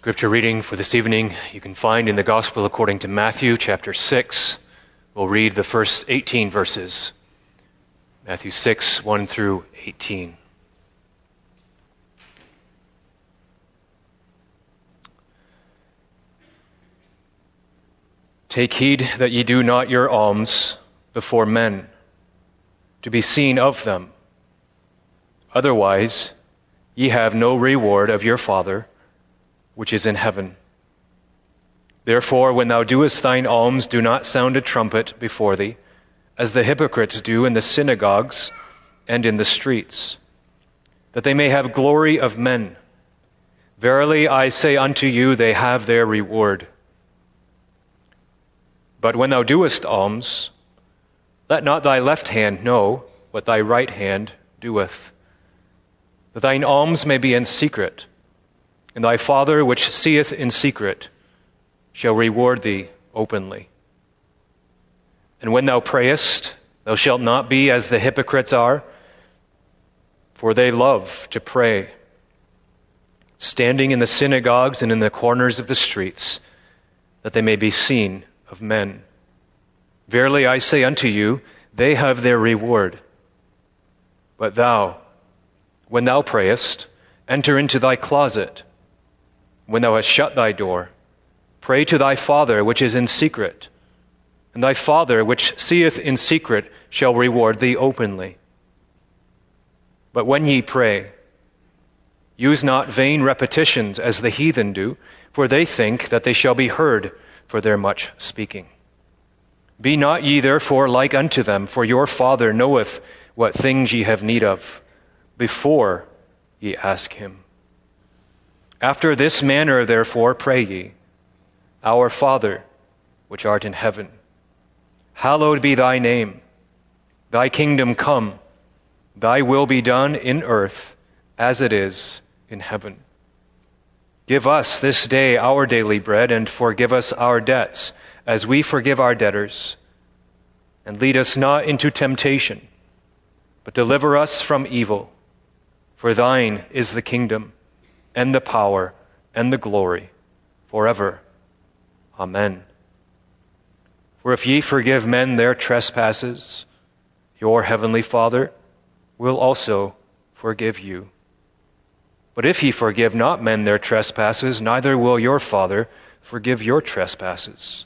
Scripture reading for this evening you can find in the Gospel according to Matthew chapter 6. We'll read the first 18 verses. Matthew 6, 1 through 18. Take heed that ye do not your alms before men, to be seen of them. Otherwise ye have no reward of your Father which is in heaven. Therefore, when thou doest thine alms, do not sound a trumpet before thee, as the hypocrites do in the synagogues and in the streets, that they may have glory of men. Verily I say unto you, they have their reward. But when thou doest alms, let not thy left hand know what thy right hand doeth, that thine alms may be in secret, and thy Father which seeth in secret shall reward thee openly. And when thou prayest, thou shalt not be as the hypocrites are, for they love to pray, standing in the synagogues and in the corners of the streets, that they may be seen of men. Verily I say unto you, they have their reward. But thou, when thou prayest, enter into thy closet. When thou hast shut thy door, pray to thy Father which is in secret, and thy Father which seeth in secret shall reward thee openly. But when ye pray, use not vain repetitions as the heathen do, for they think that they shall be heard for their much speaking. Be not ye therefore like unto them, for your Father knoweth what things ye have need of, before ye ask him. After this manner, therefore, pray ye, Our Father, which art in heaven, hallowed be thy name. Thy kingdom come, thy will be done in earth as it is in heaven. Give us this day our daily bread, and forgive us our debts, as we forgive our debtors. And lead us not into temptation, but deliver us from evil. For thine is the kingdom, and the power, and the glory, forever. Amen. For if ye forgive men their trespasses, your heavenly Father will also forgive you. But if ye forgive not men their trespasses, neither will your Father forgive your trespasses.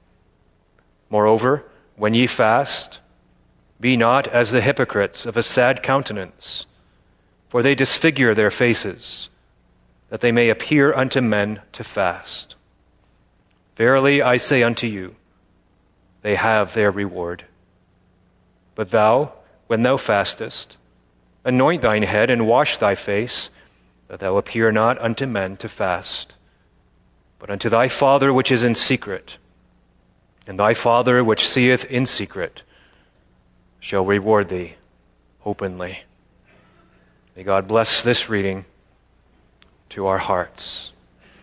Moreover, when ye fast, be not as the hypocrites of a sad countenance, for they disfigure their faces, that they may appear unto men to fast. Verily I say unto you, they have their reward. But thou, when thou fastest, anoint thine head and wash thy face, that thou appear not unto men to fast, but unto thy Father which is in secret. And thy Father which seeth in secret shall reward thee openly. May God bless this reading to our hearts.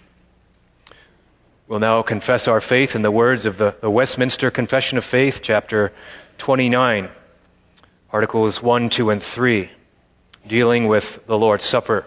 We'll now confess our faith in the words of the Westminster Confession of Faith, chapter 29, articles 1, 2, and 3, dealing with the Lord's Supper.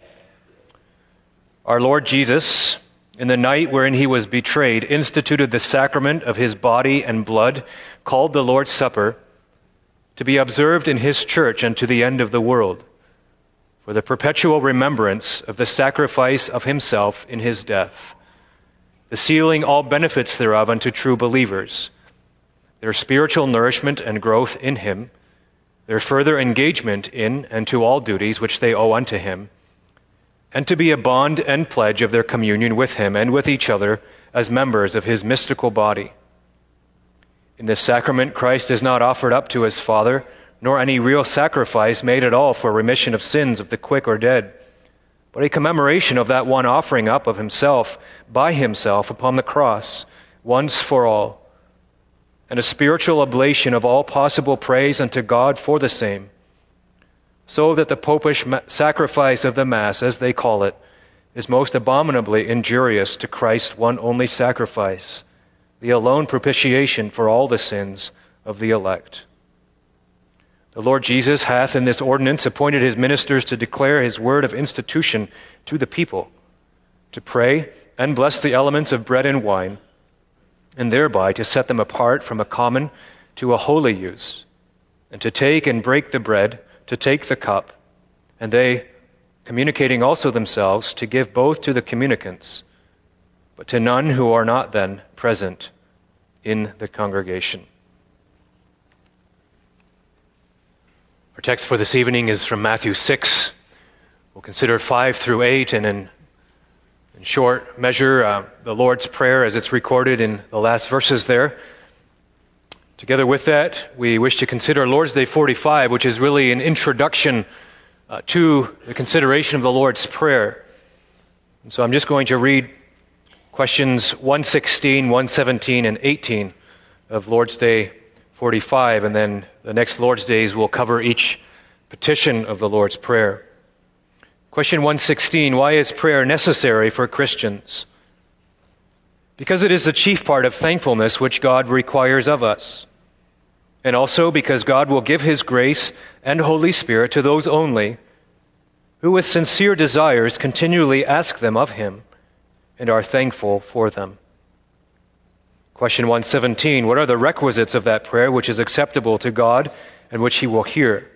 Our Lord Jesus, in the night wherein he was betrayed, instituted the sacrament of his body and blood, called the Lord's Supper, to be observed in his church unto the end of the world, for the perpetual remembrance of the sacrifice of himself in his death, the sealing all benefits thereof unto true believers, their spiritual nourishment and growth in him, their further engagement in and to all duties which they owe unto him, and to be a bond and pledge of their communion with him and with each other as members of his mystical body. In this sacrament, Christ is not offered up to his Father, nor any real sacrifice made at all for remission of sins of the quick or dead, but a commemoration of that one offering up of himself by himself upon the cross, once for all, and a spiritual oblation of all possible praise unto God for the same, so that the popish sacrifice of the Mass, as they call it, is most abominably injurious to Christ's one only sacrifice, the alone propitiation for all the sins of the elect. The Lord Jesus hath in this ordinance appointed his ministers to declare his word of institution to the people, to pray and bless the elements of bread and wine, and thereby to set them apart from a common to a holy use, and to take and break the bread, to take the cup, and they, communicating also themselves, to give both to the communicants, but to none who are not then present in the congregation. Our text for this evening is from Matthew 6. We'll consider 5 through 8, and in short measure, the Lord's Prayer as it's recorded in the last verses there. Together with that, we wish to consider Lord's Day 45, which is really an introduction to the consideration of the Lord's Prayer. And so I'm just going to read questions 116, 117, and 18 of Lord's Day 45, and then the next Lord's Days will cover each petition of the Lord's Prayer. Question 116, why is prayer necessary for Christians? Because it is the chief part of thankfulness which God requires of us. And also because God will give His grace and Holy Spirit to those only who with sincere desires continually ask them of Him and are thankful for them. Question 117, what are the requisites of that prayer which is acceptable to God and which He will hear?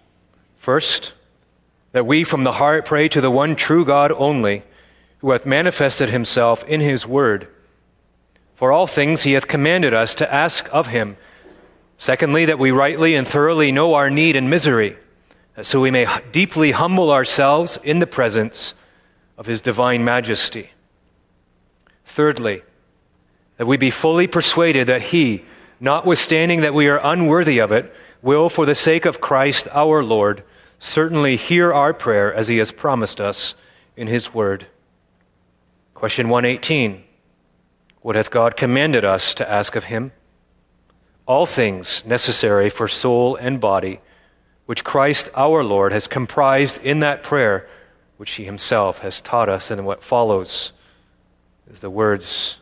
First, that we from the heart pray to the one true God only, who hath manifested Himself in His Word. For all things He hath commanded us to ask of Him. Secondly, that we rightly and thoroughly know our need and misery, so we may deeply humble ourselves in the presence of His divine majesty. Thirdly, that we be fully persuaded that He, notwithstanding that we are unworthy of it, will, for the sake of Christ our Lord, certainly hear our prayer as He has promised us in His Word. Question 118, what hath God commanded us to ask of Him? All things necessary for soul and body, which Christ our Lord has comprised in that prayer which He Himself has taught us. And what follows is the words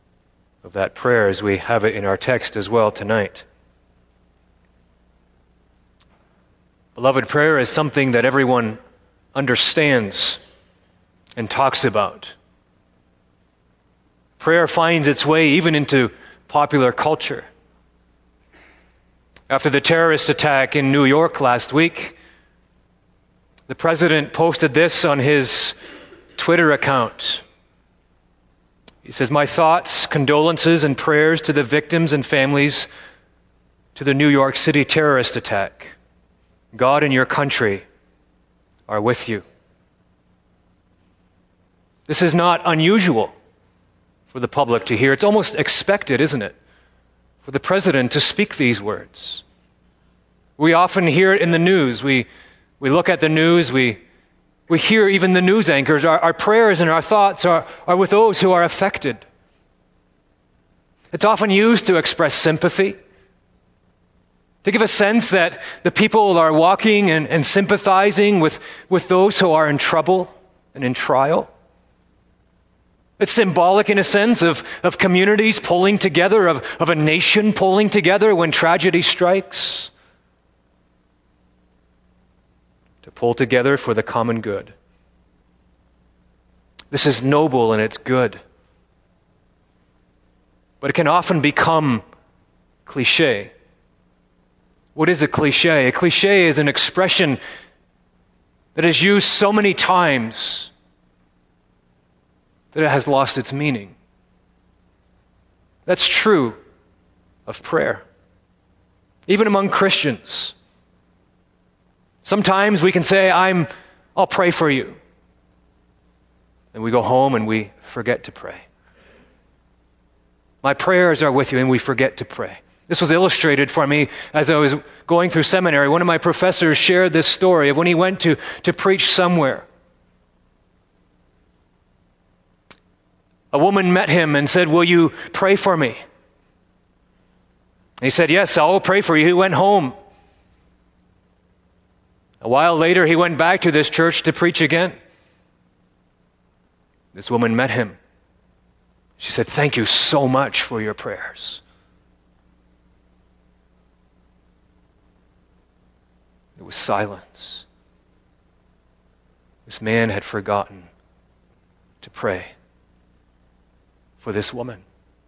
of that prayer as we have it in our text as well tonight. Beloved, prayer is something that everyone understands and talks about. Prayer finds its way even into popular culture. After the terrorist attack in New York last week, the president posted this on his Twitter account. He says, "My thoughts, condolences, and prayers to the victims and families to the New York City terrorist attack. God and your country are with you." This is not unusual for the public to hear. It's almost expected, isn't it, for the president to speak these words. We often hear it in the news. We look at the news. We hear even the news anchors. Our prayers and our thoughts are with those who are affected. It's often used to express sympathy, to give a sense that the people are walking and sympathizing with those who are in trouble and in trial. It's symbolic in a sense of communities pulling together, of a nation pulling together when tragedy strikes. To pull together for the common good. This is noble and it's good. But it can often become cliche. What is a cliche? A cliche is an expression that is used so many times that it has lost its meaning. That's true of prayer. Even among Christians. Sometimes we can say, I'll pray for you. And we go home and we forget to pray. My prayers are with you, and we forget to pray. This was illustrated for me as I was going through seminary. One of my professors shared this story of when he went to preach somewhere. A woman met him and said, "Will you pray for me?" And he said, "Yes, I will pray for you." He went home. A while later, he went back to this church to preach again. This woman met him. She said, "Thank you so much for your prayers." There was silence. This man had forgotten to pray for this woman.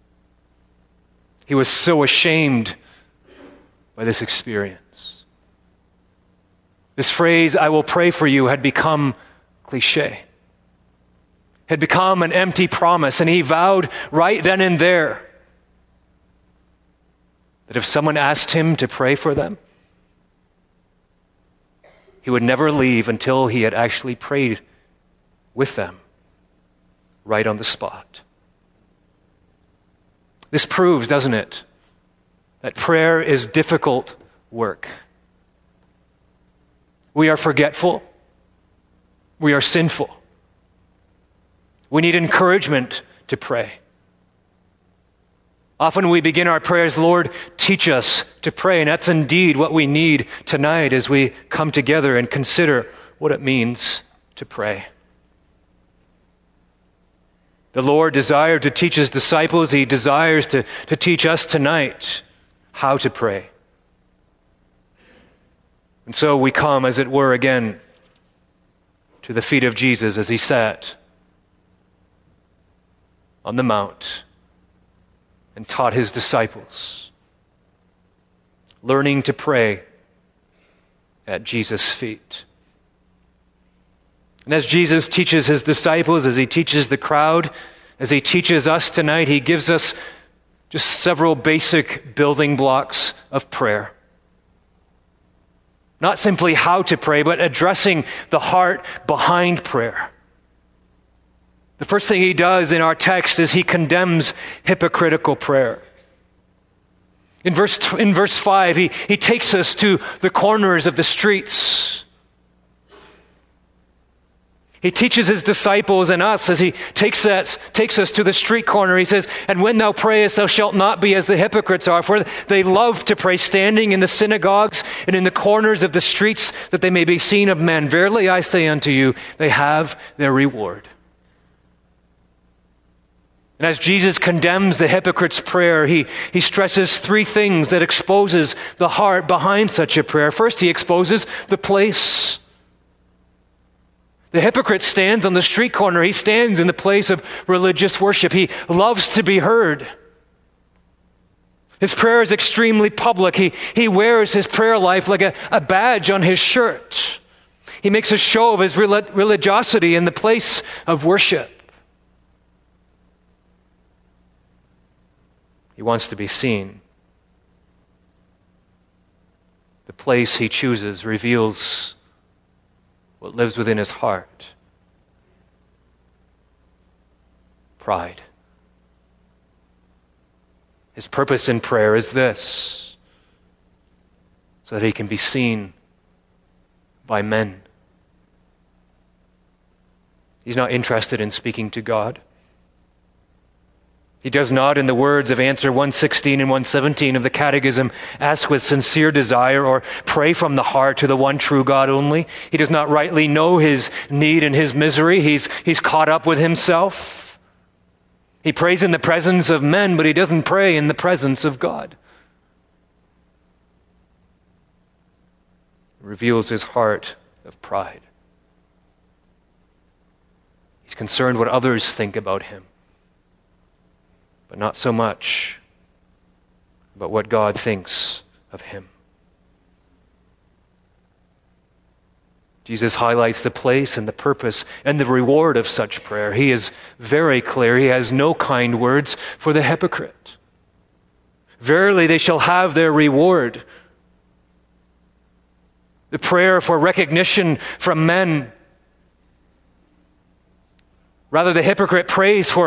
He was so ashamed by this experience. This phrase, "I will pray for you," had become cliche, had become an empty promise, and he vowed right then and there that if someone asked him to pray for them, he would never leave until he had actually prayed with them right on the spot. This proves, doesn't it, that prayer is difficult work. We are forgetful. We are sinful. We need encouragement to pray. Often we begin our prayers, "Lord, teach us to pray." And that's indeed what we need tonight as we come together and consider what it means to pray. The Lord desired to teach his disciples. He desires to teach us tonight how to pray. And so we come, as it were, again to the feet of Jesus as he sat on the mount and taught his disciples, learning to pray at Jesus' feet. And as Jesus teaches his disciples, as he teaches the crowd, as he teaches us tonight, he gives us just several basic building blocks of prayer. Not simply how to pray, but addressing the heart behind prayer. The first thing he does in our text is he condemns hypocritical prayer. In verse 5, he takes us to the corners of the streets. He teaches his disciples and us as he takes us to the street corner. He says, "And when thou prayest, thou shalt not be as the hypocrites are, for they love to pray standing in the synagogues and in the corners of the streets, that they may be seen of men. Verily I say unto you, they have their reward." And as Jesus condemns the hypocrite's prayer, he stresses three things that exposes the heart behind such a prayer. First, he exposes the place. The hypocrite stands on the street corner. He stands in the place of religious worship. He loves to be heard. His prayer is extremely public. He wears his prayer life like a badge on his shirt. He makes a show of his religiosity in the place of worship. He wants to be seen. The place he chooses reveals what lives within his heart. Pride. His purpose in prayer is this, so that he can be seen by men. He's not interested in speaking to God. He does not, in the words of answer 116 and 117 of the Catechism, ask with sincere desire or pray from the heart to the one true God only. He does not rightly know his need and his misery. He's caught up with himself. He prays in the presence of men, but he doesn't pray in the presence of God. It reveals his heart of pride. He's concerned what others think about him, but not so much about what God thinks of him. Jesus highlights the place and the purpose and the reward of such prayer. He is very clear. He has no kind words for the hypocrite. Verily they shall have their reward. The prayer for recognition from men. Rather, the hypocrite prays for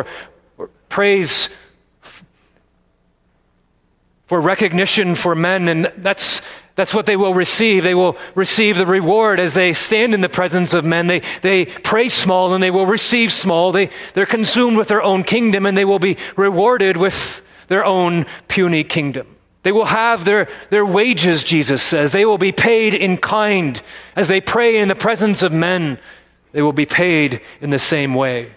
recognition for men, and that's what they will receive. They will receive the reward as they stand in the presence of men. They pray small and they will receive small. They're consumed with their own kingdom and they will be rewarded with their own puny kingdom. They will have their wages, Jesus says. They will be paid in kind. As they pray in the presence of men, they will be paid in the same way.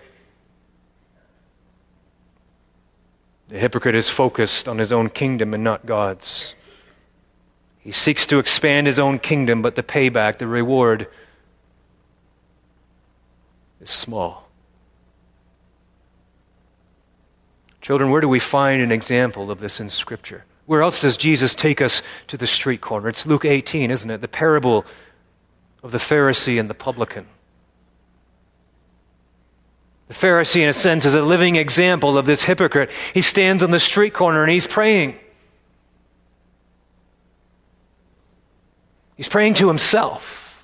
The hypocrite is focused on his own kingdom and not God's. He seeks to expand his own kingdom, but the payback, the reward, is small. Children, where do we find an example of this in Scripture? Where else does Jesus take us to the street corner? It's Luke 18, isn't it? The parable of the Pharisee and the publican. The Pharisee, in a sense, is a living example of this hypocrite. He stands on the street corner and he's praying. He's praying to himself.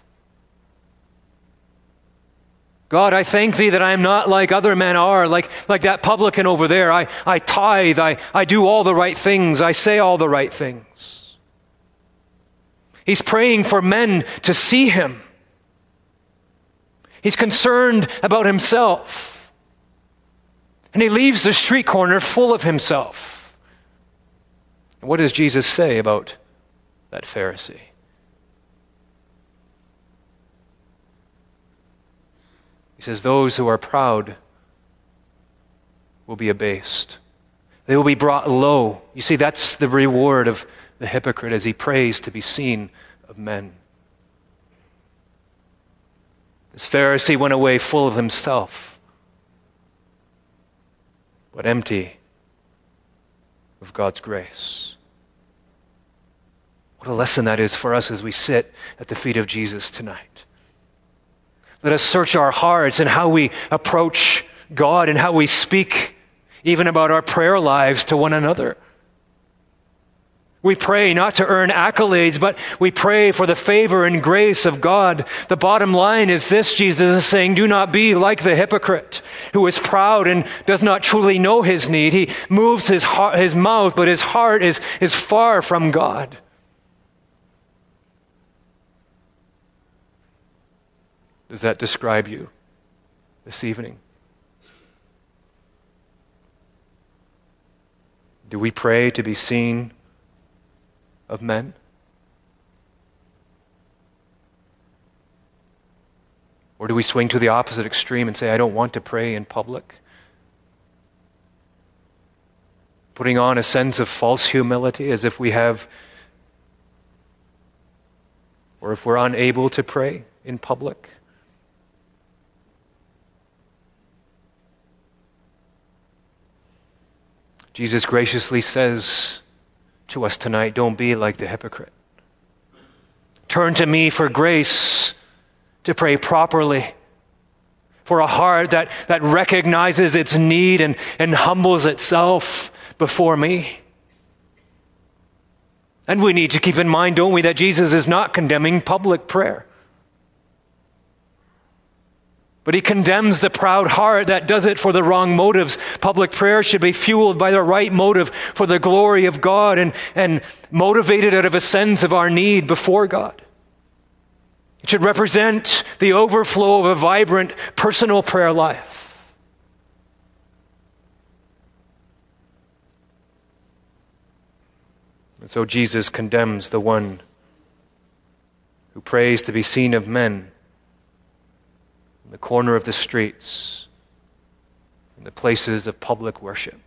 God, I thank thee that I am not like other men are, like that publican over there. I tithe, I do all the right things, I say all the right things. He's praying for men to see him. He's concerned about himself. And he leaves the street corner full of himself. And what does Jesus say about that Pharisee? He says, those who are proud will be abased. They will be brought low. You see, that's the reward of the hypocrite as he prays to be seen of men. This Pharisee went away full of himself, but empty of God's grace. What a lesson that is for us as we sit at the feet of Jesus tonight. Let us search our hearts and how we approach God and how we speak even about our prayer lives to one another. We pray not to earn accolades, but we pray for the favor and grace of God. The bottom line is this: Jesus is saying, do not be like the hypocrite who is proud and does not truly know his need. He moves his mouth, but his heart is far from God. Does that describe you this evening? Do we pray to be seen of men? Or do we swing to the opposite extreme and say, I don't want to pray in public? Putting on a sense of false humility as if we have, or if we're unable to pray in public. Jesus graciously says to us tonight, don't be like the hypocrite. Turn to me for grace to pray properly, for a heart that recognizes its need and humbles itself before me. And we need to keep in mind, don't we, that Jesus is not condemning public prayer. But he condemns the proud heart that does it for the wrong motives. Public prayer should be fueled by the right motive for the glory of God and motivated out of a sense of our need before God. It should represent the overflow of a vibrant personal prayer life. And so Jesus condemns the one who prays to be seen of men in the corner of the streets, in the places of public worship.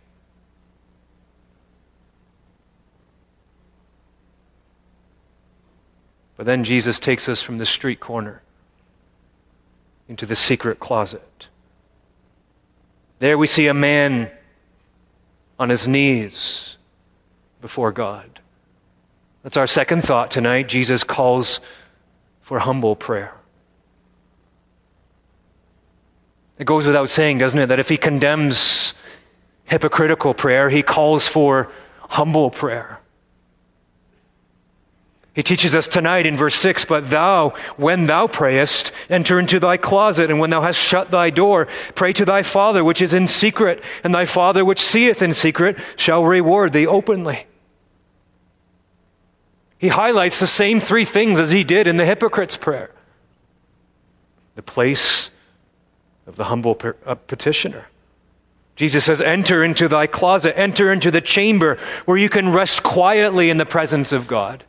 But then Jesus takes us from the street corner into the secret closet. There we see a man on his knees before God. That's our second thought tonight. Jesus calls for humble prayer. It goes without saying, doesn't it, that if he condemns hypocritical prayer, he calls for humble prayer. He teaches us tonight in verse 6, but thou, when thou prayest, enter into thy closet, and when thou hast shut thy door, pray to thy Father which is in secret, and thy Father which seeth in secret shall reward thee openly. He highlights the same three things as he did in the hypocrite's prayer. The place of the humble petitioner. Jesus says, enter into thy closet, enter into the chamber where you can rest quietly in the presence of God.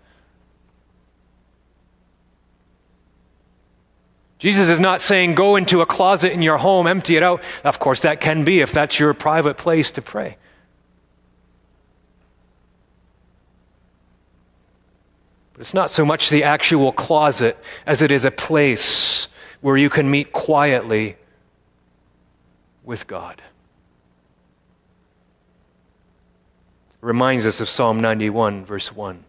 Jesus is not saying go into a closet in your home, empty it out. Of course, that can be if that's your private place to pray. But it's not so much the actual closet as it is a place where you can meet quietly with God. reminds us of Psalm 91, verse 1.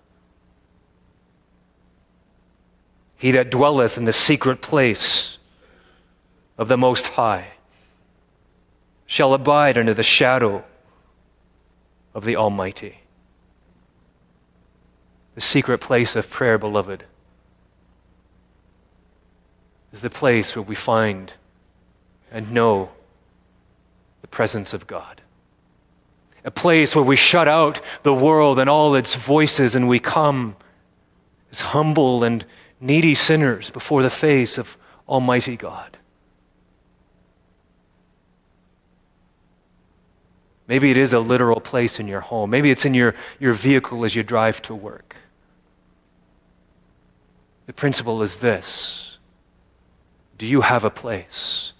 He that dwelleth in the secret place of the Most High shall abide under the shadow of the Almighty. The secret place of prayer, beloved, is the place where we find and know the presence of God. A place where we shut out the world and all its voices, and we come as humble and needy sinners before the face of Almighty God. Maybe it is a literal place in your home. Maybe it's in your vehicle as you drive to work. The principle is this: do you have a place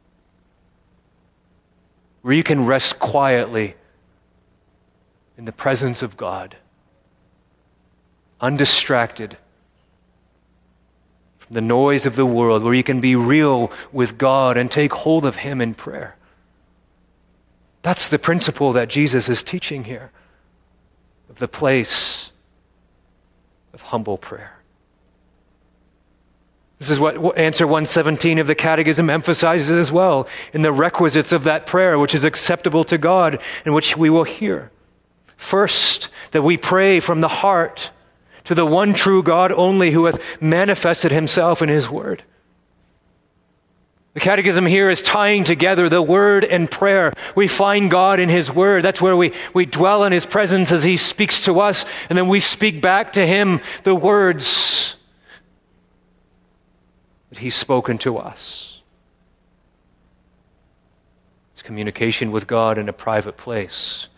where you can rest quietly in the presence of God, undistracted from the noise of the world, where you can be real with God and take hold of Him in prayer? That's the principle that Jesus is teaching here, of the place of humble prayer. This is what answer 117 of the Catechism emphasizes as well, in the requisites of that prayer, which is acceptable to God, and which we will hear. First, that we pray from the heart to the one true God only, who hath manifested Himself in His Word. The Catechism here is tying together the Word and prayer. We find God in His Word. That's where we dwell in His presence as He speaks to us, and then we speak back to Him the words that He's spoken to us. It's communication with God in a private place,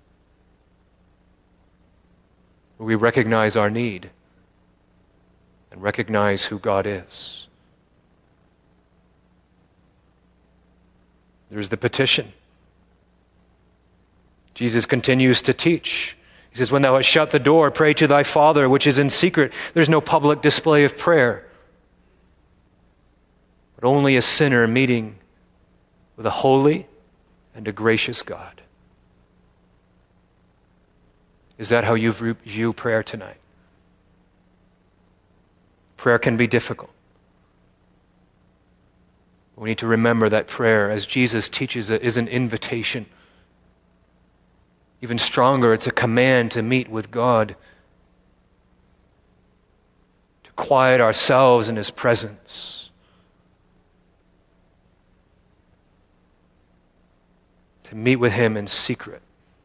where we recognize our need and recognize who God is. There's the petition. Jesus continues to teach. He says, when thou hast shut the door, pray to thy Father which is in secret. There's no public display of prayer, but only a sinner meeting with a holy and a gracious God. Is that how you view prayer tonight? Prayer can be difficult. We need to remember that prayer, as Jesus teaches it, is an invitation. Even stronger, it's a command to meet with God, to quiet ourselves in His presence, to meet with Him in secret,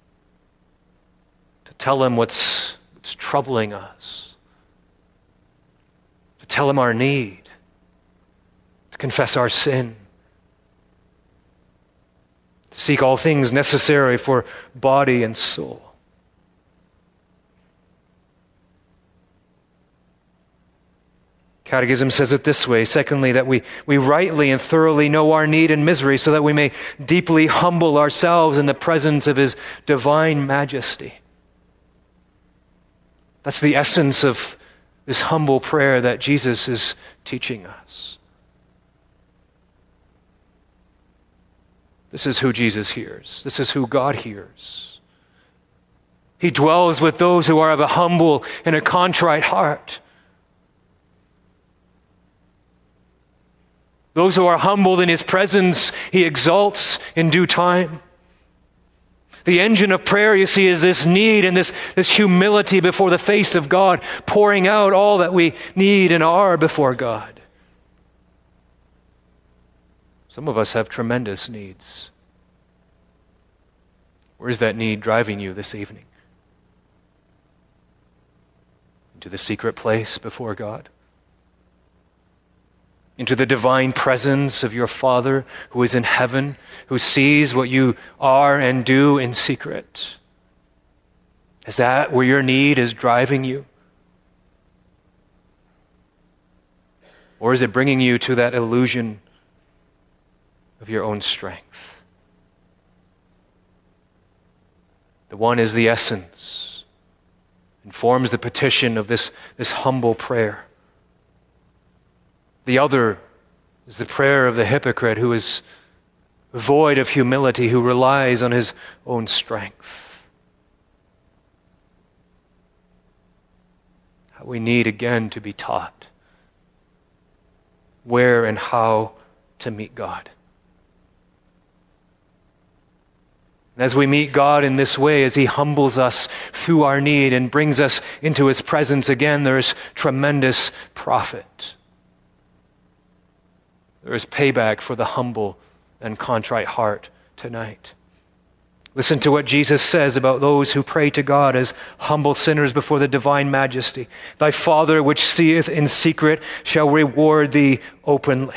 to tell Him what's troubling us, to tell Him our need, confess our sin, to seek all things necessary for body and soul. Catechism says it this way: secondly, that we rightly and thoroughly know our need and misery, so that we may deeply humble ourselves in the presence of His divine majesty. That's the essence of this humble prayer that Jesus is teaching us. This is who Jesus hears. This is who God hears. He dwells with those who are of a humble and a contrite heart. Those who are humbled in His presence, He exalts in due time. The engine of prayer, you see, is this need and this humility before the face of God, pouring out all that we need and are before God. Some of us have tremendous needs. Where is that need driving you this evening? Into the secret place before God? Into the divine presence of your Father who is in heaven, who sees what you are and do in secret? Is that where your need is driving you? Or is it bringing you to that illusion of your own strength? The one is the essence and forms the petition of this humble prayer. The other is the prayer of the hypocrite, who is void of humility, who relies on his own strength. we need again to be taught where and how to meet God. And as we meet God in this way, as He humbles us through our need and brings us into His presence again, there is tremendous profit. There is payback for the humble and contrite heart tonight. Listen to what Jesus says about those who pray to God as humble sinners before the divine majesty. Thy Father which seeth in secret shall reward thee openly.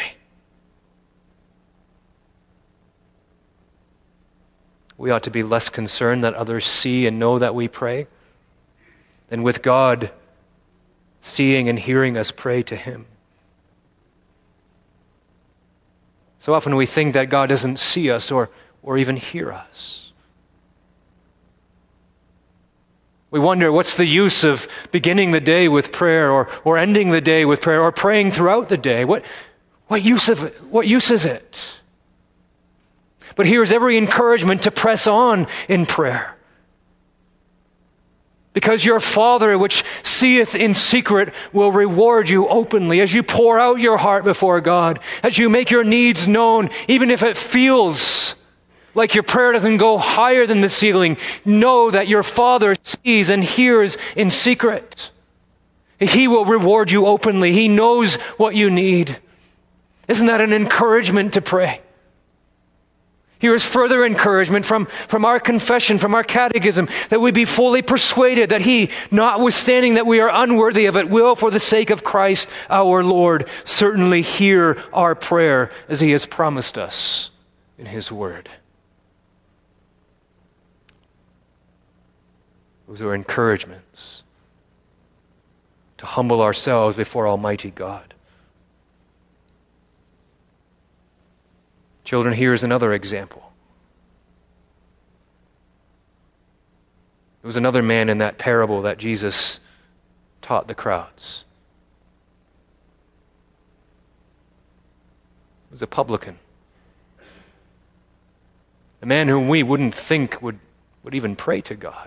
We ought to be less concerned that others see and know that we pray than with God seeing and hearing us pray to Him. So often we think that God doesn't see us or even hear us. We wonder, what's the use of beginning the day with prayer or ending the day with prayer or praying throughout the day? What use is it? But here's every encouragement to press on in prayer. Because your Father which seeth in secret will reward you openly as you pour out your heart before God, as you make your needs known, even if it feels like your prayer doesn't go higher than the ceiling. Know that your Father sees and hears in secret. He will reward you openly. He knows what you need. Isn't that an encouragement to pray? Here is further encouragement from our confession, from our catechism, that we be fully persuaded that He, notwithstanding that we are unworthy of it, will, for the sake of Christ our Lord, certainly hear our prayer as He has promised us in His word. Those are encouragements to humble ourselves before Almighty God. Children, here's another example. There was another man in that parable that Jesus taught the crowds. It was a publican. A man whom we wouldn't think would even pray to God.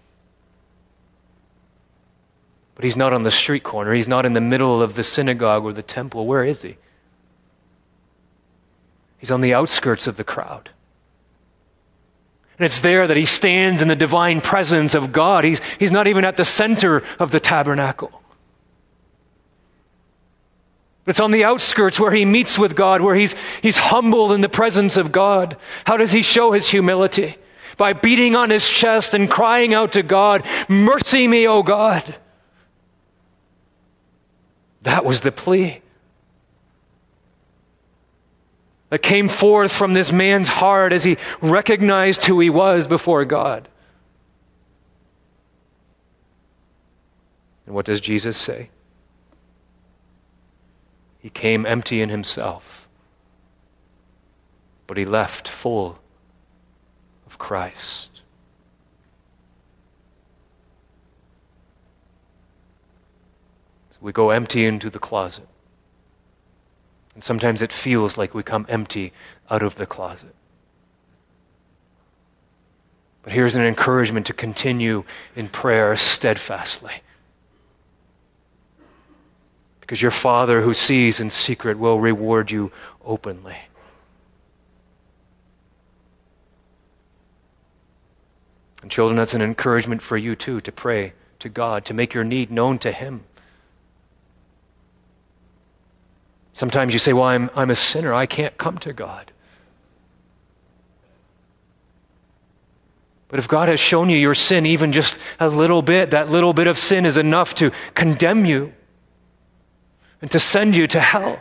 But he's not on the street corner. He's not in the middle of the synagogue or the temple. Where is he? He's on the outskirts of the crowd. And it's there that he stands in the divine presence of God. He's not even at the center of the tabernacle. It's on the outskirts where he meets with God, where he's humble in the presence of God. How does he show his humility? By beating on his chest and crying out to God, "Mercy me, O God." That was the plea that came forth from this man's heart as he recognized who he was before God. And what does Jesus say? He came empty in himself, but he left full of Christ. So we go empty into the closet. And sometimes it feels like we come empty out of the closet. But here's an encouragement to continue in prayer steadfastly. Because your Father who sees in secret will reward you openly. And children, that's an encouragement for you too, to pray to God, to make your need known to Him. Sometimes you say, well, I'm a sinner. I can't come to God. But if God has shown you your sin even just a little bit, that little bit of sin is enough to condemn you and to send you to hell.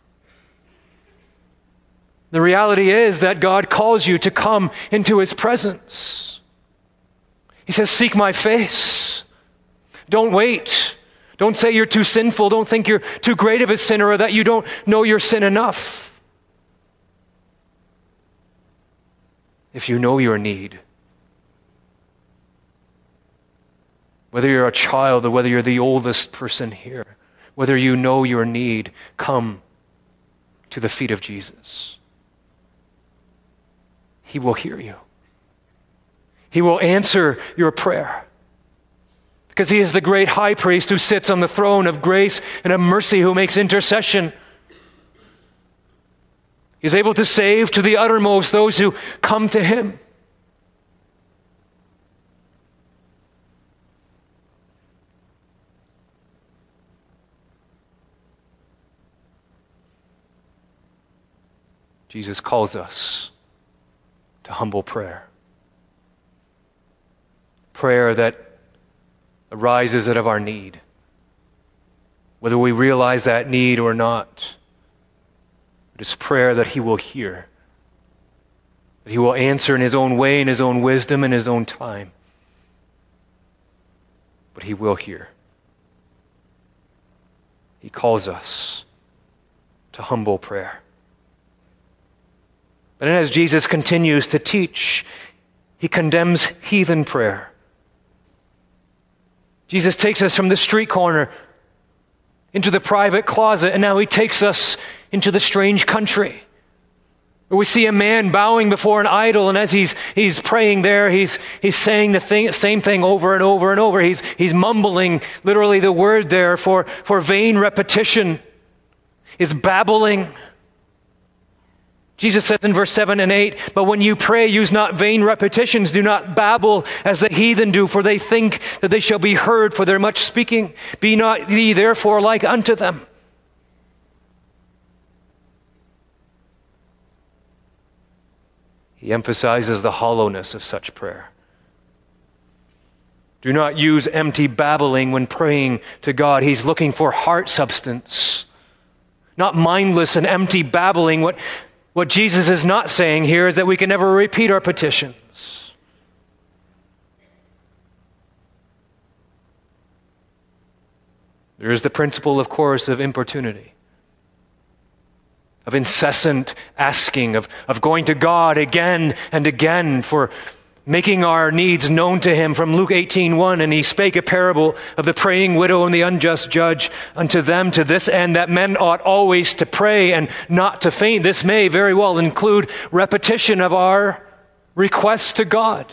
The reality is that God calls you to come into His presence. He says, seek my face. Don't wait. Don't say you're too sinful. Don't think you're too great of a sinner or that you don't know your sin enough. If you know your need, whether you're a child or whether you're the oldest person here, whether you know your need, come to the feet of Jesus. He will hear you. He will answer your prayer. because he is the great high priest who sits on the throne of grace and of mercy, who makes intercession. He is able to save to the uttermost those who come to him. Jesus calls us to humble prayer. Prayer that arises out of our need, whether we realize that need or not. It is prayer that he will hear, that he will answer in his own way, in his own wisdom, in his own time. But he will hear. He calls us to humble prayer. But as Jesus continues to teach, he condemns heathen prayer. Jesus takes us from the street corner into the private closet, and now he takes us into the strange country, where we see a man bowing before an idol, and as he's praying there, he's saying the same thing over and over and over. He's mumbling literally the word there for vain repetition. Is babbling. Jesus says in verse 7 and 8, "But when you pray, use not vain repetitions. Do not babble as the heathen do, for they think that they shall be heard for their much speaking. Be not ye therefore like unto them." He emphasizes the hollowness of such prayer. Do not use empty babbling when praying to God. He's looking for heart substance, not mindless and empty babbling. What Jesus is not saying here is that we can never repeat our petitions. There is the principle, of course, of importunity, of incessant asking, of going to God again and again for making our needs known to him. From Luke 18:1, "And he spake a parable of the praying widow and the unjust judge unto them to this end, that men ought always to pray and not to faint." This may very well include repetition of our requests to God.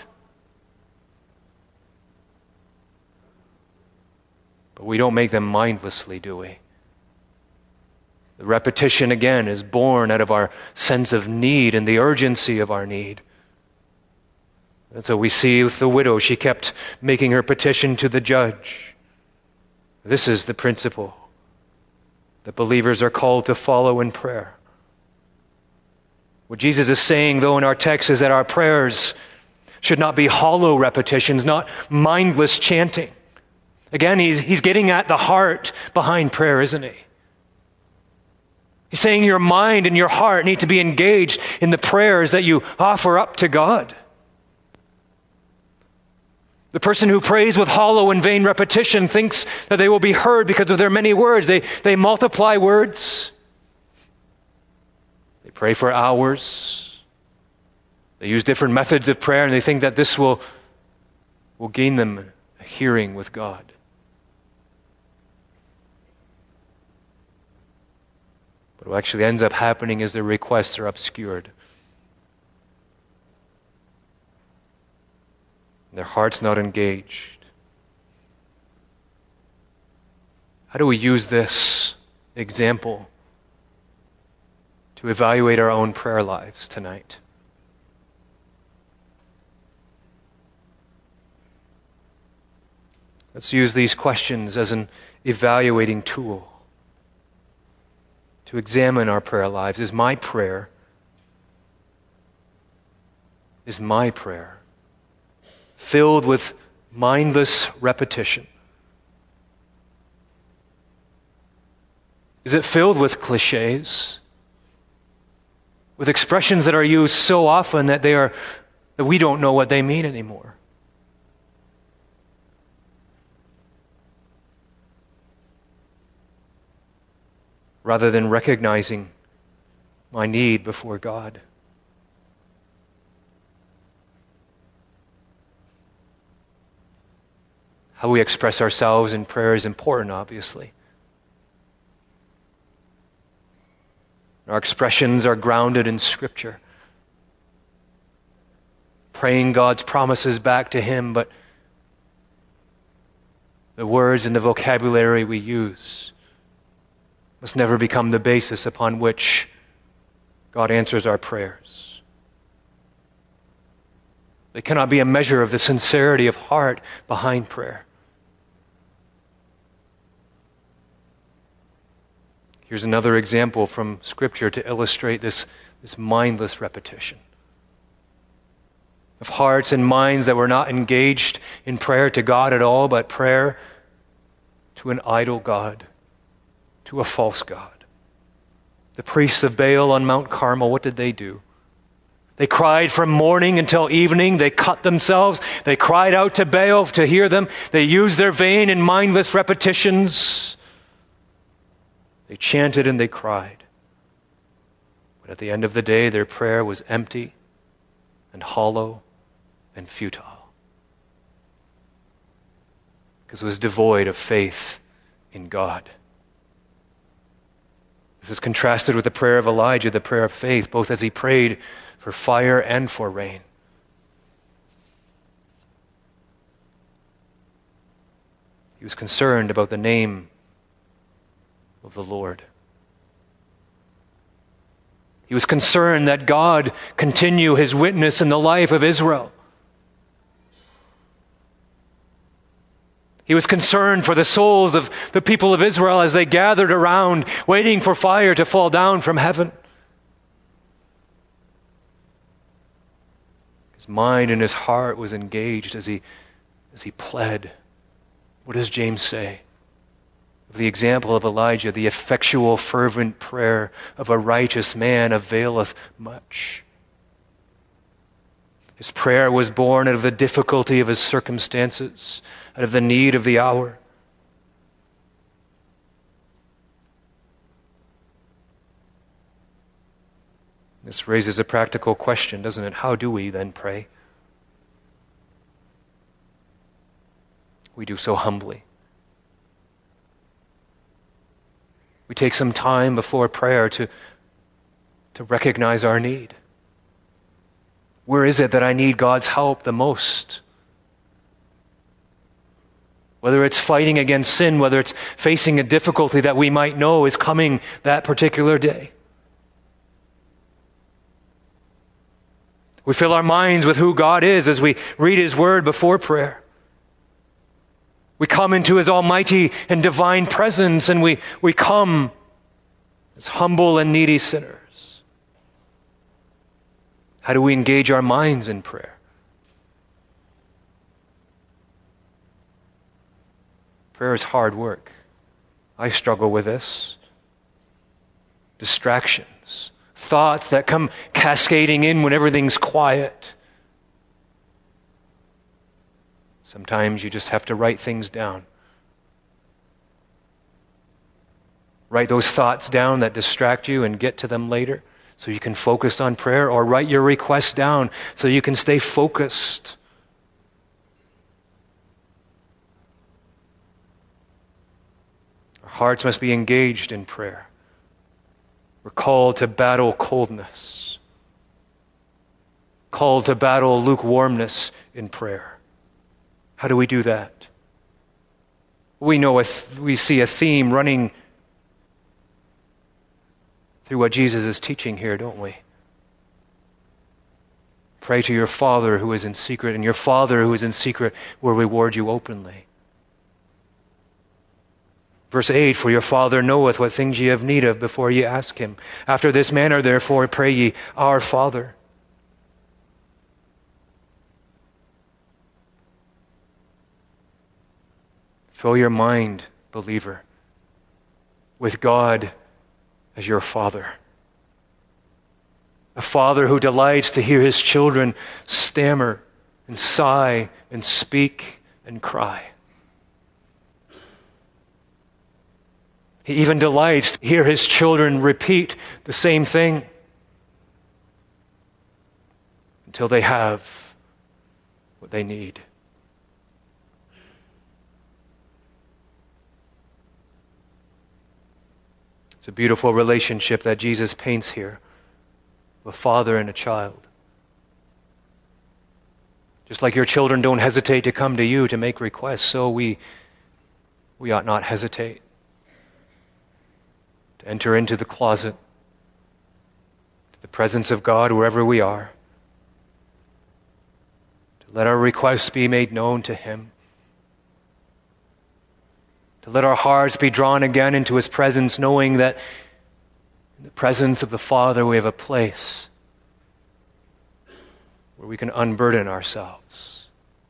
But we don't make them mindlessly, do we? The repetition, again, is born out of our sense of need and the urgency of our need. And so we see with the widow, she kept making her petition to the judge. This is the principle that believers are called to follow in prayer. What Jesus is saying, though, in our text is that our prayers should not be hollow repetitions, not mindless chanting. Again, he's getting at the heart behind prayer, isn't he? He's saying your mind and your heart need to be engaged in the prayers that you offer up to God. The person who prays with hollow and vain repetition thinks that they will be heard because of their many words. They multiply words. They pray for hours. They use different methods of prayer, and they think that this will gain them a hearing with God. But what actually ends up happening is their requests are obscured. Their heart's not engaged. How do we use this example to evaluate our own prayer lives tonight? Let's use these questions as an evaluating tool to examine our prayer lives. Is my prayer filled with mindless repetition? Is it filled with cliches? With expressions that are used so often that we don't know what they mean anymore? Rather than recognizing my need before God. How we express ourselves in prayer is important, obviously. Our expressions are grounded in Scripture. Praying God's promises back to Him, but the words and the vocabulary we use must never become the basis upon which God answers our prayers. They cannot be a measure of the sincerity of heart behind prayer. Here's another example from Scripture to illustrate this mindless repetition of hearts and minds that were not engaged in prayer to God at all, but prayer to an idol god, to a false god. The priests of Baal on Mount Carmel, what did they do? They cried from morning until evening. They cut themselves. They cried out to Baal to hear them. They used their vain and mindless repetitions. They chanted and they cried. But at the end of the day, their prayer was empty and hollow and futile, because it was devoid of faith in God. This is contrasted with the prayer of Elijah, the prayer of faith, both as he prayed for fire and for rain. He was concerned about the name of the Lord. He was concerned that God continue his witness in the life of Israel. He was concerned for the souls of the people of Israel as they gathered around, waiting for fire to fall down from heaven. His mind and his heart was engaged as he pled. What does James say? The example of Elijah, the effectual, fervent prayer of a righteous man availeth much. His prayer was born out of the difficulty of his circumstances, out of the need of the hour. This raises a practical question, doesn't it? How do we then pray? We do so humbly. We take some time before prayer to recognize our need. Where is it that I need God's help the most? Whether it's fighting against sin, whether it's facing a difficulty that we might know is coming that particular day. We fill our minds with who God is as we read His Word before prayer. We come into His almighty and divine presence, and we come as humble and needy sinners. How do we engage our minds in prayer? Prayer is hard work. I struggle with this. Distractions, thoughts that come cascading in when everything's quiet. Sometimes you just have to write things down. Write those thoughts down that distract you and get to them later so you can focus on prayer, or write your requests down so you can stay focused. Our hearts must be engaged in prayer. We're called to battle coldness, called to battle lukewarmness in prayer. How do we do that? We know we see a theme running through what Jesus is teaching here, don't we? Pray to your Father who is in secret, and your Father who is in secret will reward you openly. Verse 8, for your Father knoweth what things ye have need of before ye ask Him. After this manner, therefore, pray ye, Our Father. Fill your mind, believer, with God as your Father. A Father who delights to hear His children stammer and sigh and speak and cry. He even delights to hear His children repeat the same thing until they have what they need. It's a beautiful relationship that Jesus paints here, of a father and a child. Just like your children don't hesitate to come to you to make requests, so we we ought not hesitate to enter into the closet, to the presence of God wherever we are, to let our requests be made known to Him, to let our hearts be drawn again into His presence, knowing that in the presence of the Father we have a place where we can unburden ourselves.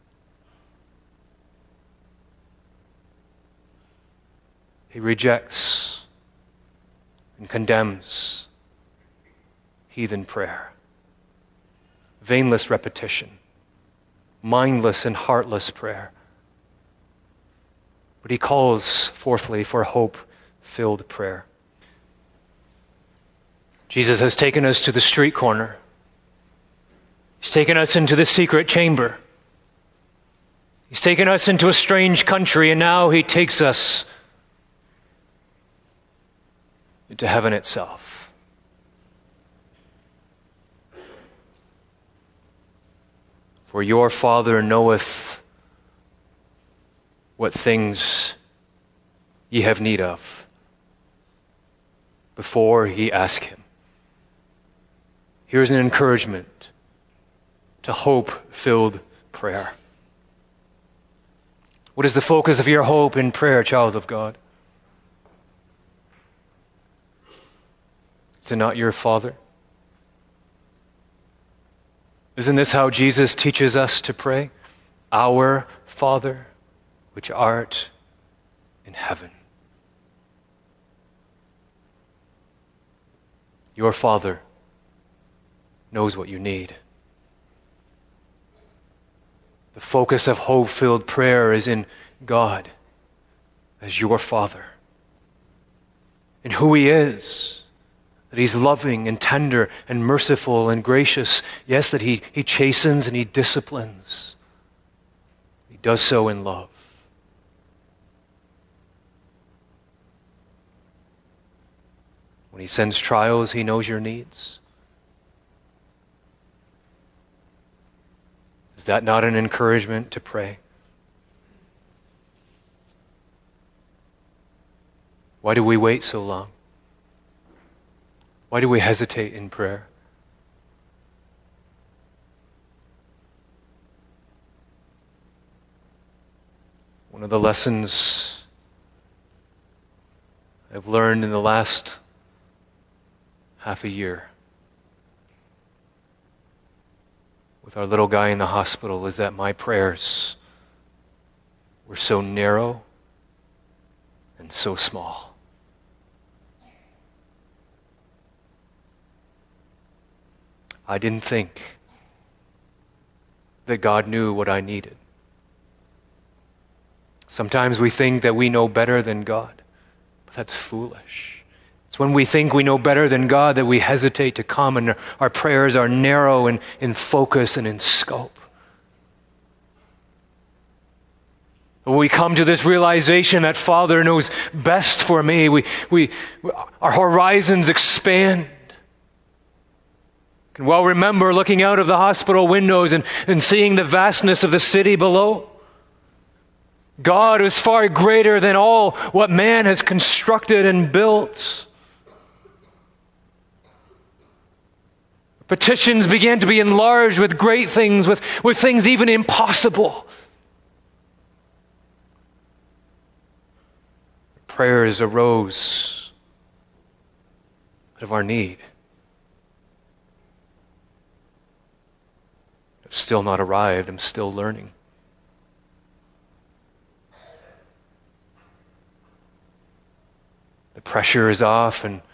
He rejects and condemns heathen prayer, vainless repetition, mindless and heartless prayer. But He calls, fourthly, for hope-filled prayer. Jesus has taken us to the street corner. He's taken us into the secret chamber. He's taken us into a strange country, and now He takes us into heaven itself. For your Father knoweth what things ye have need of before ye ask Him. Here's an encouragement to hope-filled prayer. What is the focus of your hope in prayer, child of God? Is it not your Father? Isn't this how Jesus teaches us to pray? Our Father, which art in heaven. Your Father knows what you need. The focus of hope-filled prayer is in God as your Father, in who He is, that He's loving and tender and merciful and gracious. Yes, that He chastens and He disciplines. He does so in love. When He sends trials, He knows your needs. Is that not an encouragement to pray? Why do we wait so long? Why do we hesitate in prayer? One of the lessons I've learned in the last half a year with our little guy in the hospital is that my prayers were so narrow and so small. I didn't think that God knew what I needed. Sometimes we think that we know better than God, but that's foolish. It's when we think we know better than God that we hesitate to come, and our prayers are narrow and in focus and in scope. When we come to this realization that Father knows best for me, our horizons expand. I can well remember looking out of the hospital windows and seeing the vastness of the city below. God is far greater than all what man has constructed and built. Petitions began to be enlarged with great things, with things even impossible. Prayers arose out of our need. I've still not arrived. I'm still learning. The pressure is off and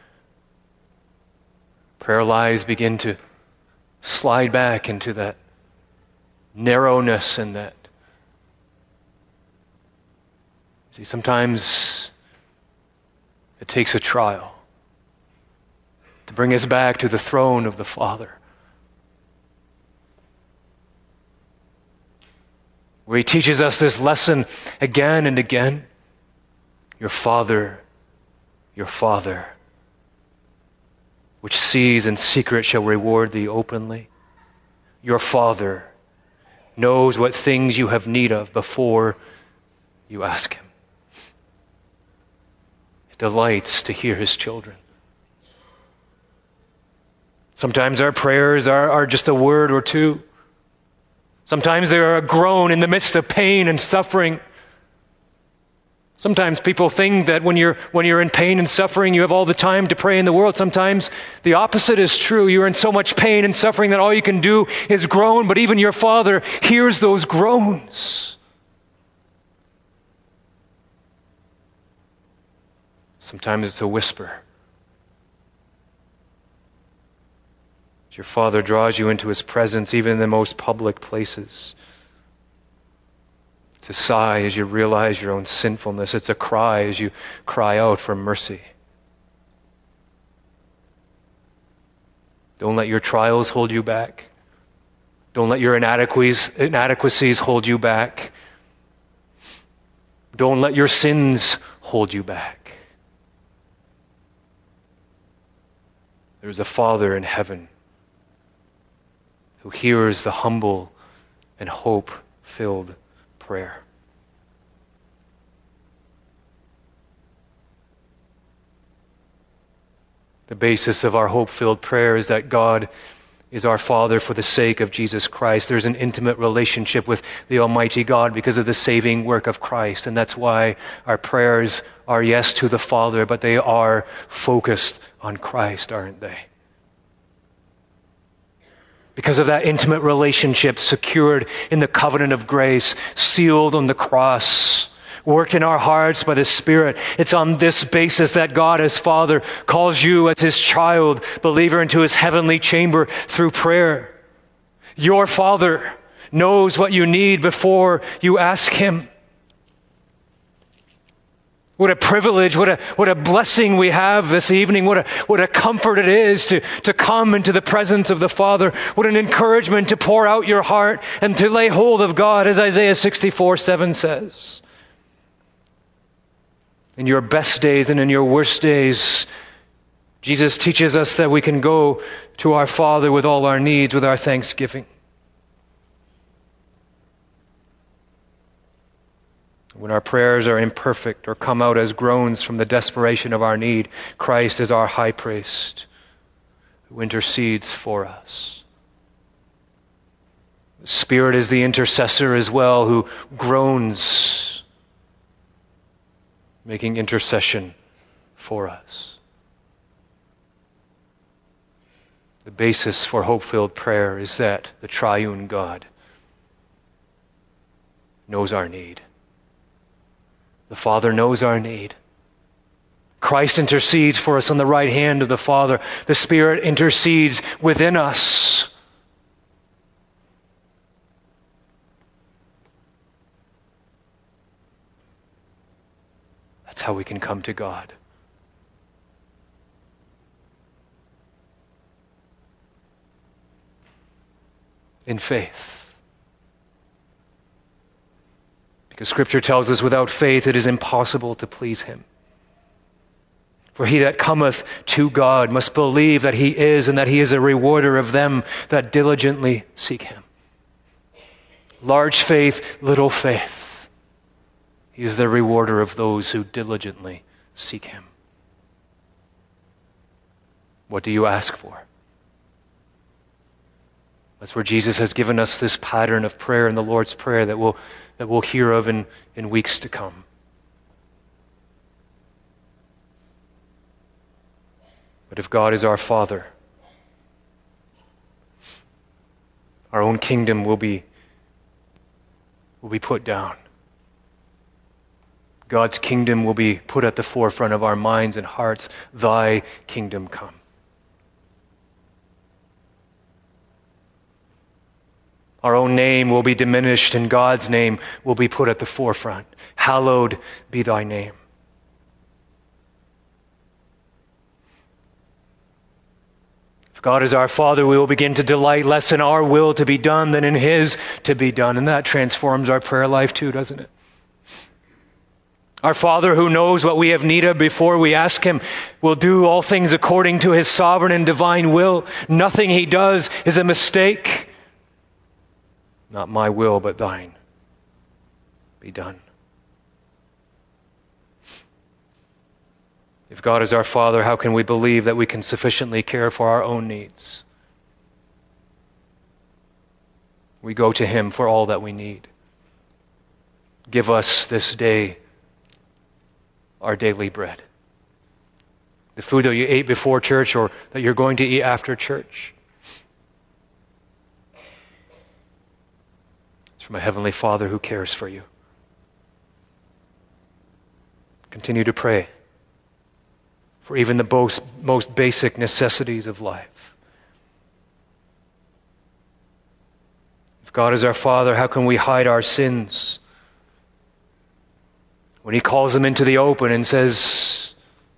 prayer lives begin to slide back into that narrowness and that. See, sometimes it takes a trial to bring us back to the throne of the Father, where He teaches us this lesson again and again. Your Father, which sees in secret shall reward thee openly. Your Father knows what things you have need of before you ask Him. delights to hear his children. Sometimes our prayers are just a word or two. Sometimes they are a groan in the midst of pain and suffering. Sometimes people think that when you're in pain and suffering, you have all the time to pray in the world. Sometimes the opposite is true. You're in so much pain and suffering that all you can do is groan, but even your Father hears those groans. Sometimes it's a whisper. Your Father draws you into his presence, even in the most public places. It's a sigh as you realize your own sinfulness. It's a cry as you cry out for mercy. Don't let your trials hold you back. Don't let your inadequacies hold you back. Don't let your sins hold you back. There's a Father in heaven who hears the humble and hope-filled prayer. The basis of our hope-filled prayer is that God is our Father for the sake of Jesus Christ. There's an intimate relationship with the Almighty God because of the saving work of Christ, and that's why our prayers are yes to the Father, but they are focused on Christ, aren't they? Because of that intimate relationship secured in the covenant of grace, sealed on the cross, worked in our hearts by the Spirit. It's on this basis that God as Father calls you as his child, believer, into his heavenly chamber through prayer. Your Father knows what you need before you ask him. What a privilege, what a blessing we have this evening. What a comfort it is to come into the presence of the Father. What an encouragement to pour out your heart and to lay hold of God, as Isaiah 64:7 says. In your best days and in your worst days, Jesus teaches us that we can go to our Father with all our needs, with our thanksgiving. When our prayers are imperfect or come out as groans from the desperation of our need, Christ is our high priest who intercedes for us. The Spirit is the intercessor as well, who groans, making intercession for us. The basis for hope-filled prayer is that the triune God knows our need. The Father knows our need. Christ intercedes for us on the right hand of the Father. The Spirit intercedes within us. That's how we can come to God. In faith. Because Scripture tells us without faith it is impossible to please him. For he that cometh to God must believe that he is, and that he is a rewarder of them that diligently seek him. Large faith, little faith. He is the rewarder of those who diligently seek him. What do you ask for? That's where Jesus has given us this pattern of prayer in the Lord's Prayer that we'll hear of in weeks to come. But if God is our Father, our own kingdom will be put down. God's kingdom will be put at the forefront of our minds and hearts. Thy kingdom come. Our own name will be diminished and God's name will be put at the forefront. Hallowed be thy name. If God is our Father, we will begin to delight less in our will to be done than in his to be done. And that transforms our prayer life too, doesn't it? Our Father, who knows what we have need of before we ask him, will do all things according to his sovereign and divine will. Nothing he does is a mistake. Not my will, but thine be done. If God is our Father, how can we believe that we can sufficiently care for our own needs? We go to Him for all that we need. Give us this day our daily bread. The food that you ate before church or that you're going to eat after church. It's from a Heavenly Father who cares for you. Continue to pray for even the most basic necessities of life. If God is our Father, how can we hide our sins? When He calls them into the open and says,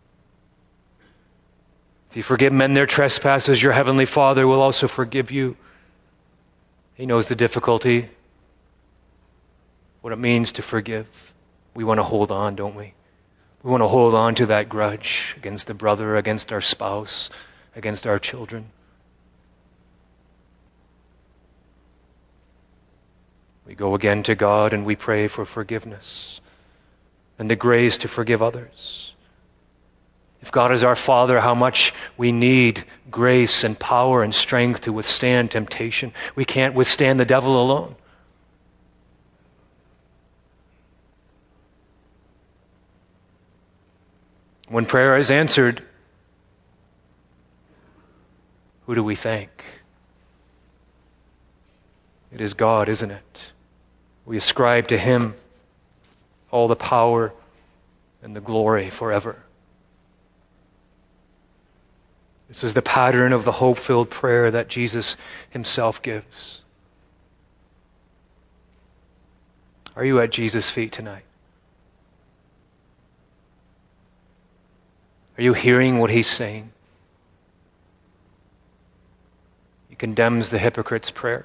if you forgive men their trespasses, your Heavenly Father will also forgive you. He knows the difficulty, what it means to forgive. We want to hold on, don't we? We want to hold on to that grudge against the brother, against our spouse, against our children. We go again to God and we pray for forgiveness and the grace to forgive others. If God is our Father, how much we need grace and power and strength to withstand temptation. We can't withstand the devil alone. When prayer is answered, who do we thank? It is God, isn't it? We ascribe to Him all the power and the glory forever. This is the pattern of the hope-filled prayer that Jesus Himself gives. Are you at Jesus' feet tonight? Are you hearing what He's saying? He condemns the hypocrite's prayer.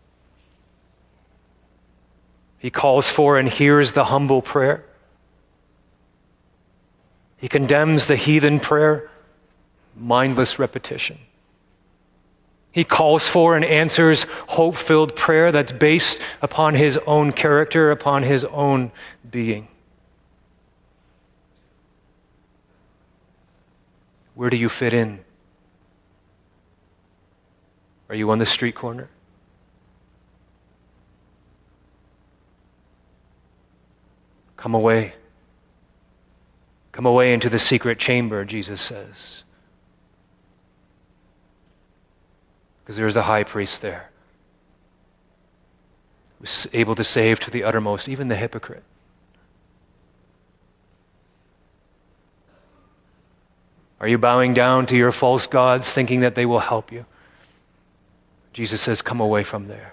He calls for and hears the humble prayer. He condemns the heathen prayer, mindless repetition. He calls for and answers hope-filled prayer that's based upon His own character, upon His own being. Where do you fit in? Are you on the street corner? Come away. Come away into the secret chamber, Jesus says. Because there is a high priest there who's able to save to the uttermost, even the hypocrite. Are you bowing down to your false gods, thinking that they will help you? Jesus says, come away from there.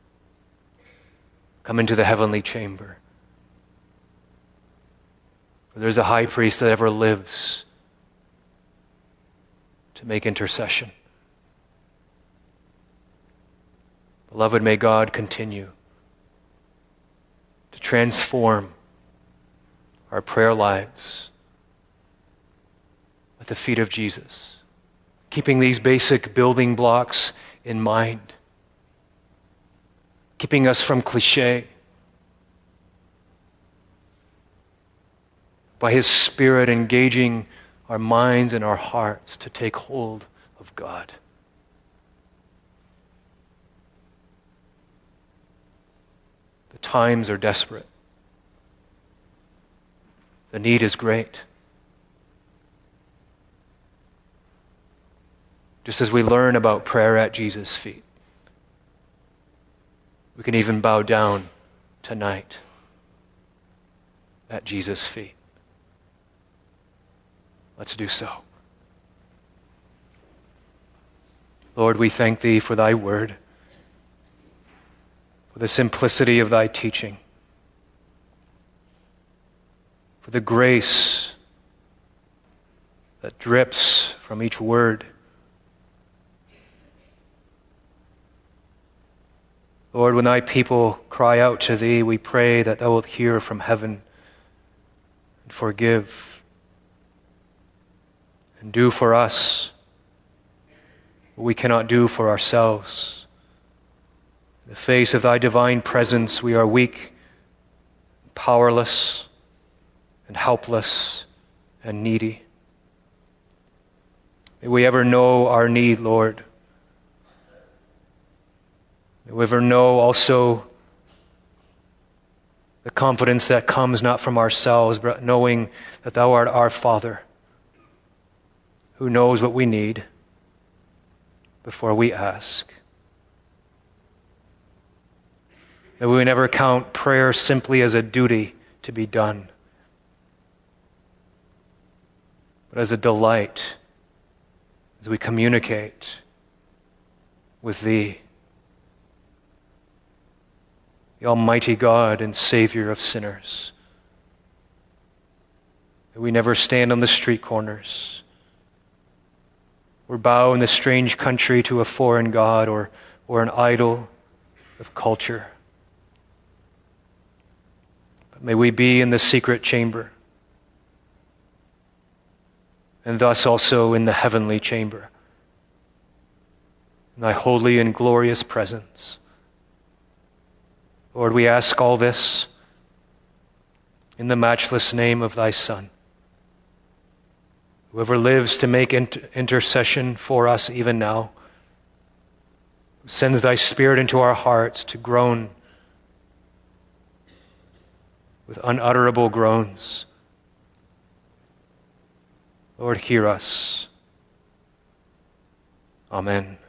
Come into the heavenly chamber. For there's a high priest that ever lives to make intercession. Beloved, may God continue to transform our prayer lives at the feet of Jesus, keeping these basic building blocks in mind, keeping us from cliche, by His Spirit engaging our minds and our hearts to take hold of God. The times are desperate. The need is great. Just as we learn about prayer at Jesus' feet, we can even bow down tonight at Jesus' feet. Let's do so. Lord, we thank Thee for Thy word, for the simplicity of Thy teaching, for the grace that drips from each word. Lord, when Thy people cry out to Thee, we pray that Thou wilt hear from heaven and forgive and do for us what we cannot do for ourselves. In the face of Thy divine presence, we are weak, powerless, and helpless, and needy. May we ever know our need, Lord. May we ever know also the confidence that comes not from ourselves, but knowing that Thou art our Father, who knows what we need before we ask. That we never count prayer simply as a duty to be done, but as a delight as we communicate with Thee, the Almighty God and Savior of sinners. That we never stand on the street corners or bow in the strange country to a foreign god or an idol of culture. But may we be in the secret chamber, and thus also in the heavenly chamber, in Thy holy and glorious presence. Lord, we ask all this in the matchless name of Thy Son, whoever lives to make intercession for us even now, who sends Thy Spirit into our hearts to groan with unutterable groans. Lord, hear us. Amen.